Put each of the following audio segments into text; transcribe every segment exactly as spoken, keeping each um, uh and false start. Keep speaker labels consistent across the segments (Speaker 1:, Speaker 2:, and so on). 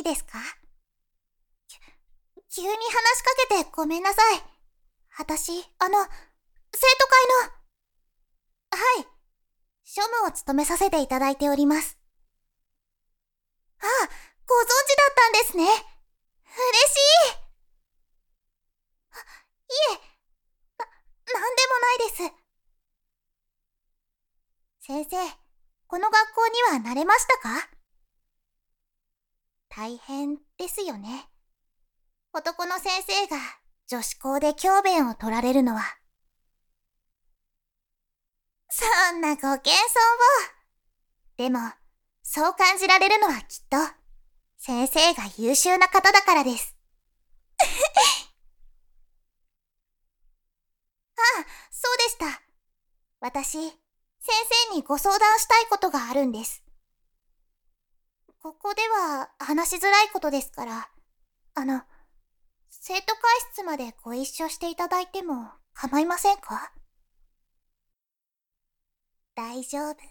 Speaker 1: ですか？急に話しかけてごめんなさい。私、あの、生徒会の、はい、庶務を務めさせていただいております。ああ、ご存知だったんですね。嬉しい。あ、いえ、な、なんでもないです。先生、この学校には慣れましたか？大変ですよね。男の先生が女子校で教鞭を取られるのは。そんなご謙遜を。でも、そう感じられるのはきっと、先生が優秀な方だからです。ああ、そうでした。私、先生にご相談したいことがあるんです。ここでは話しづらいことですから、あの、生徒会室までご一緒していただいても構いませんか？大丈夫です。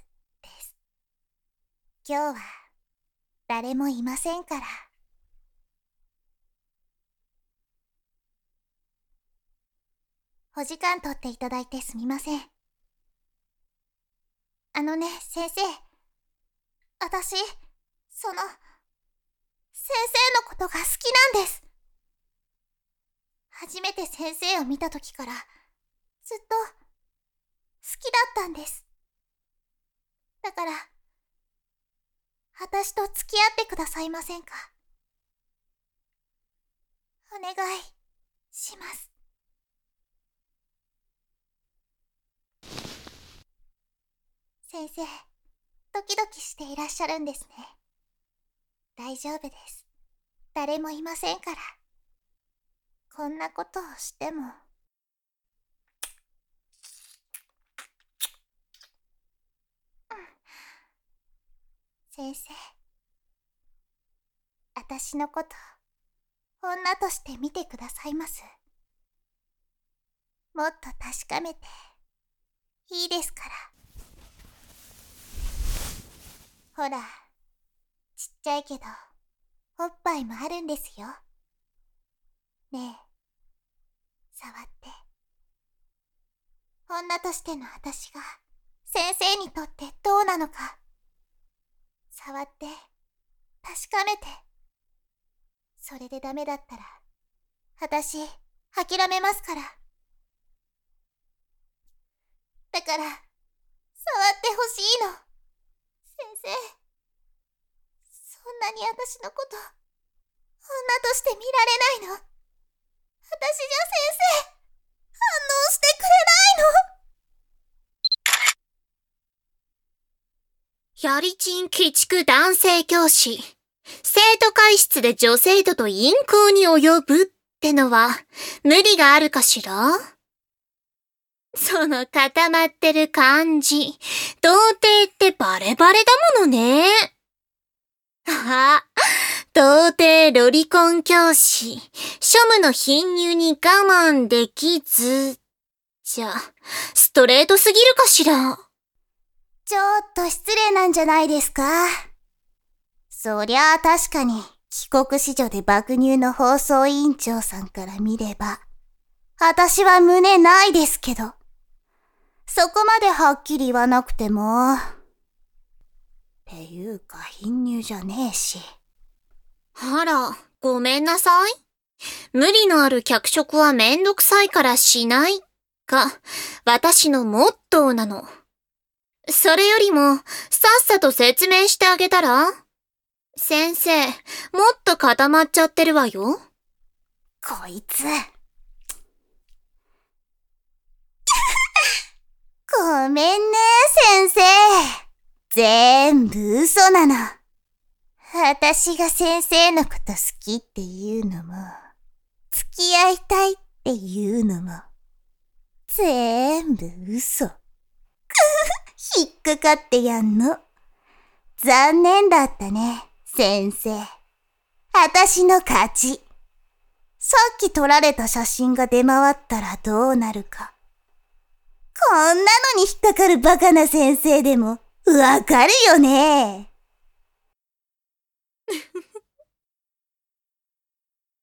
Speaker 1: 今日は誰もいませんから。お時間取っていただいてすみません。あのね、先生。私、その、先生のことが好きなんです。初めて先生を見た時から、ずっと、好きだったんです。だから、私と付き合ってくださいませんか？お願いします。先生、ドキドキしていらっしゃるんですね。大丈夫です。誰もいませんから。こんなことをしても。先生、私のこと、女として見てくださいます？もっと確かめて、いいですから。ほら、ちっちゃいけど、おっぱいもあるんですよ。ねえ、触って。女としての私が、先生にとってどうなのか。触って、確かめて。それでダメだったら、私、諦めますから。だから、触ってほしいの。先生、そんなに私のこと、女として見られないの？私じゃ先生、反応してくれない
Speaker 2: の？やりちん鬼畜男性教師。生徒会室で女生徒と淫行に及ぶってのは無理があるかしら？その固まってる感じ、童貞ってバレバレだものね。あ、童貞ロリコン教師、庶務の貧乳に我慢できず、じゃ、ストレートすぎるかしら？
Speaker 1: ちょっと失礼なんじゃないですか？そりゃあ確かに帰国子女で爆乳の放送委員長さんから見れば、私は胸ないですけど、そこまではっきり言わなくても。っていうか貧乳じゃねえし。
Speaker 2: あら、ごめんなさい。無理のある脚色はめんどくさいからしないが、私のモットーなの。それよりも、さっさと説明してあげたら？先生、もっと固まっちゃってるわよ。
Speaker 1: こいつ。ごめんね、先生。全部嘘なの。私が先生のこと好きっていうのも、付き合いたいっていうのも、全部嘘。くぅ、引っかかってやんの。残念だったね、先生。私の勝ち。さっき撮られた写真が出回ったらどうなるか。こんなのに引っかかるバカな先生でも、わかるよね。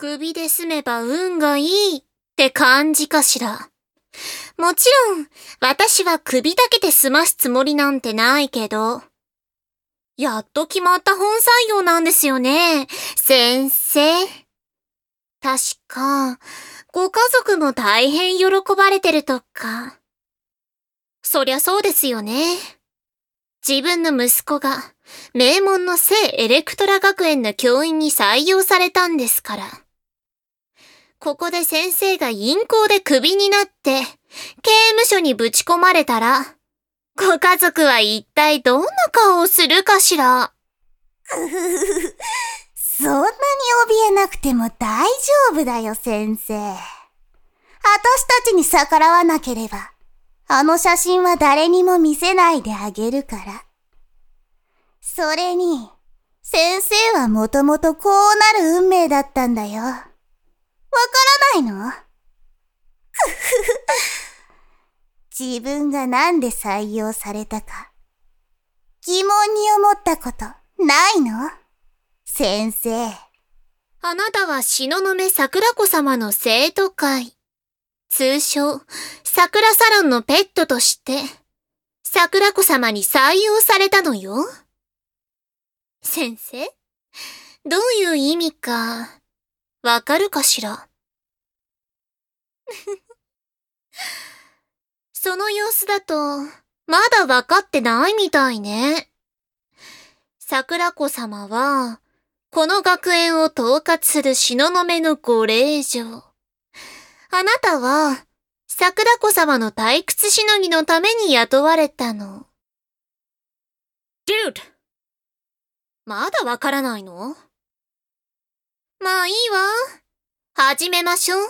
Speaker 2: 首で済めば運がいいって感じかしら。もちろん、私は首だけで済ますつもりなんてないけど。やっと決まった本採用なんですよね、先生。確か、ご家族も大変喜ばれてるとか。そりゃそうですよね。自分の息子が名門の聖エレクトラ学園の教員に採用されたんですから。ここで先生が陰行でクビになって、刑務所にぶち込まれたら、ご家族は一体どんな顔をするかしら。
Speaker 1: ふふふふ。そんなに怯えなくても大丈夫だよ、先生。私たちに逆らわなければ、あの写真は誰にも見せないであげるから。それに、先生はもともとこうなる運命だったんだよ。わからないの？ふふふ。自分がなんで採用されたか、疑問に思ったことないの？先生。
Speaker 2: あなたは東雲桜子様の生徒会。通称、桜サロンのペットとして、桜子様に採用されたのよ。先生、どういう意味か、わかるかしら？その様子だと、まだわかってないみたいね。桜子様は、この学園を統括する東雲のご令嬢。あなたは、桜子様の退屈しのぎのために雇われたの。Dude! まだわからないの？まあいいわ。始めましょう。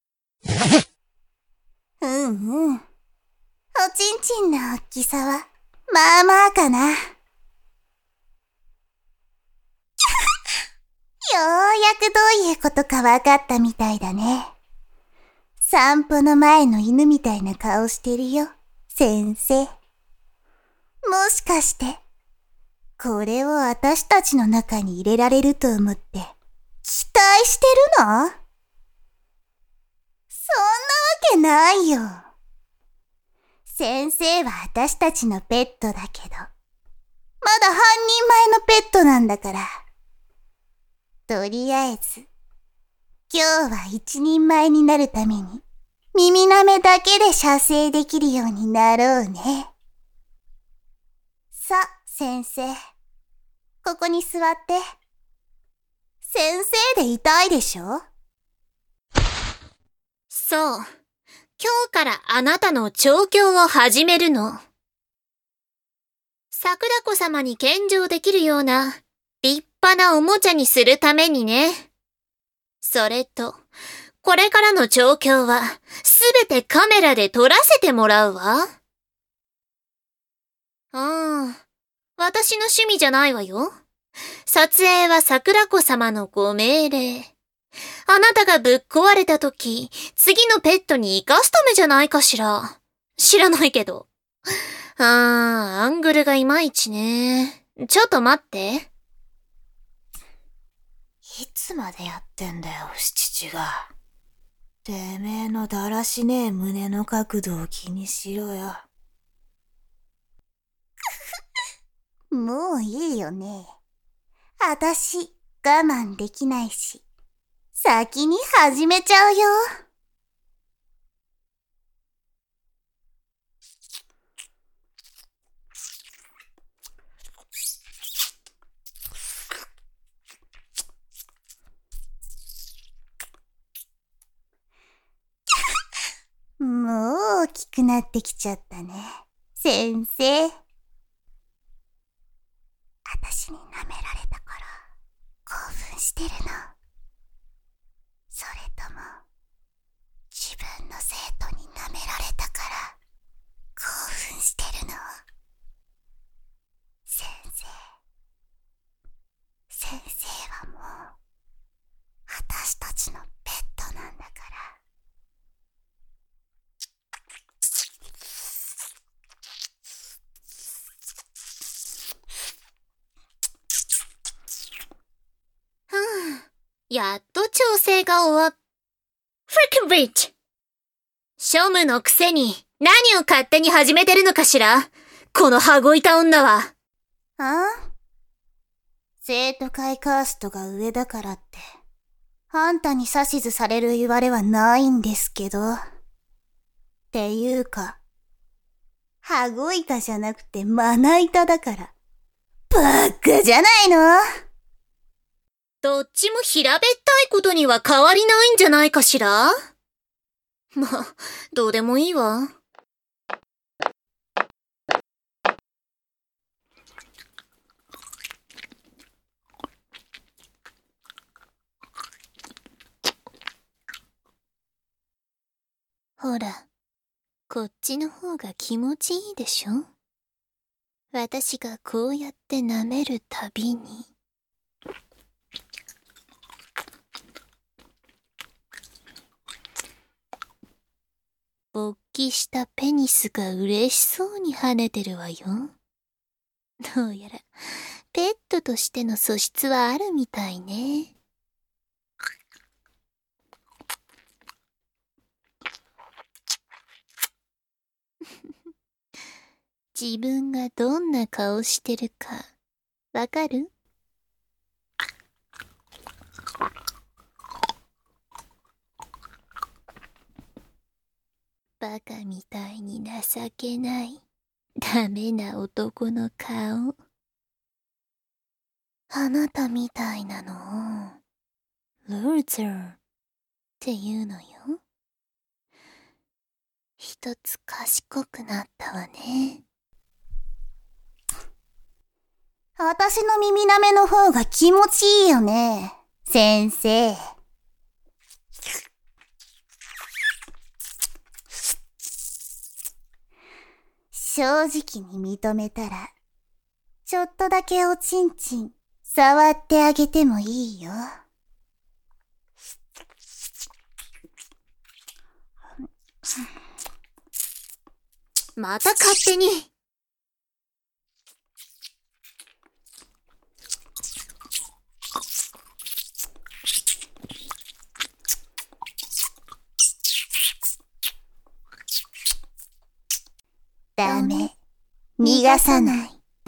Speaker 1: うんうん。おちんちんの大きさは、まあまあかな。ようやくどういうことかわかったみたいだね。散歩の前の犬みたいな顔してるよ、先生。もしかして、これを私たちの中に入れられると思って、期待してるの？そんなわけないよ。先生は私たちのペットだけど、まだ半人前のペットなんだから。とりあえず、今日は一人前になるために、耳なめだけで射精できるようになろうね。さ、先生。ここに座って。先生でいたいでしょ？
Speaker 2: そう。今日からあなたの調教を始めるの。桜子様に献上できるような立派なおもちゃにするためにね。それと、これからの調教はすべてカメラで撮らせてもらうわ。ああ、私の趣味じゃないわよ。撮影は桜子様のご命令。あなたがぶっ壊れたとき、次のペットに生かすためじゃないかしら。知らないけど。あー、アングルがいまいちね。ちょっと待って。
Speaker 1: いつまでやってんだよ、七父が。てめえのだらしねえ胸の角度を気にしろよ。もういいよね。あたし、我慢できないし。先に始めちゃうよ。もう大きくなってきちゃったね、先生。あたしに舐められたから興奮してるの？それとも自分の生徒に舐められたから興奮してるの？先生、先生はもうあたしたちのペットなんだから。
Speaker 2: ふぅ、 やっと調整が終わっ、フリックンビッチ！庶務のくせに何を勝手に始めてるのかしら？この羽子板女は。
Speaker 1: あ？生徒会カーストが上だからって、あんたに指図される言われはないんですけど。っていうか、羽子板じゃなくてまな板だから、バカじゃないの？
Speaker 2: どっちも平べったいことには変わりないんじゃないかしら？まあ、どうでもいいわ。ほら、こっちの方が気持ちいいでしょ？私がこうやって舐めるたびに。勃起したペニスが嬉しそうに跳ねてるわよ。どうやら、ペットとしての素質はあるみたいね。自分がどんな顔してるか、わかる？バカみたいに情けない、ダメな男の顔。あなたみたいなのを、ルーザーって言うのよ。一つ賢くなったわね。
Speaker 1: 私の耳舐めの方が気持ちいいよね、先生。正直に認めたら、ちょっとだけおちんちん触ってあげてもいいよ。
Speaker 2: また勝手に。
Speaker 1: ダメ。逃がさない。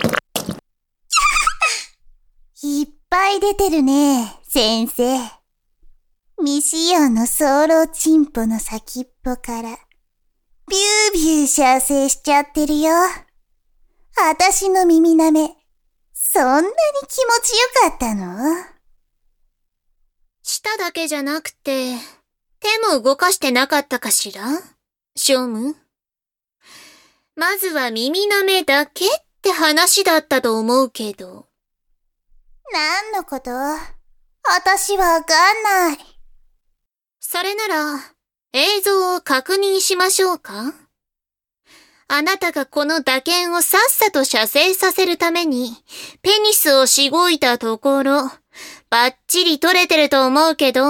Speaker 1: いっぱい出てるね、先生。未使用の早漏チンポの先っぽから、ビュービュー射精しちゃってるよ。あたしの耳舐め、そんなに気持ちよかったの？
Speaker 2: 舌だけじゃなくて、手も動かしてなかったかしら？ショム？まずは耳舐めだけって話だったと思うけど。
Speaker 1: 何のこと？あたしわかんない。
Speaker 2: それなら、映像を確認しましょうか？あなたがこの打鍵をさっさと射精させるために、ペニスをしごいたところ、バッチリ撮れてると思うけど。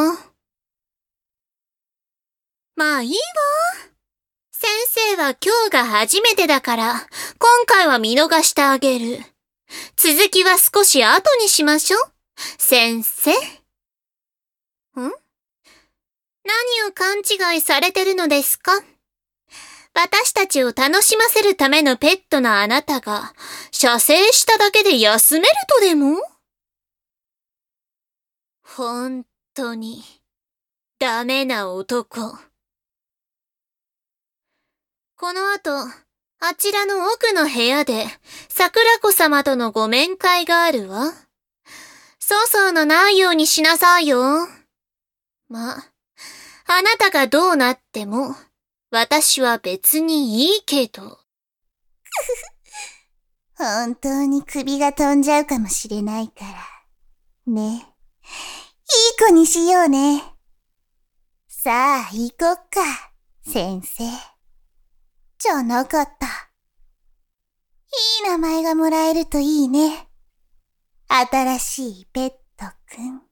Speaker 2: まあいいわ。先生は今日が初めてだから、今回は見逃してあげる。続きは少し後にしましょう。先生。ん？何を勘違いされてるのですか？私たちを楽しませるためのペットのあなたが、射精しただけで休めるとでも？ほんとに、ダメな男。この後、あちらの奥の部屋で、桜子様とのご面会があるわ。粗相のないようにしなさいよ。ま、あなたがどうなっても、私は別にいいけど。
Speaker 1: 本当に首が飛んじゃうかもしれないから。ね。いい子にしようね。さあ、行こっか、先生。じゃなかった。いい名前がもらえるといいね。新しいペットくん。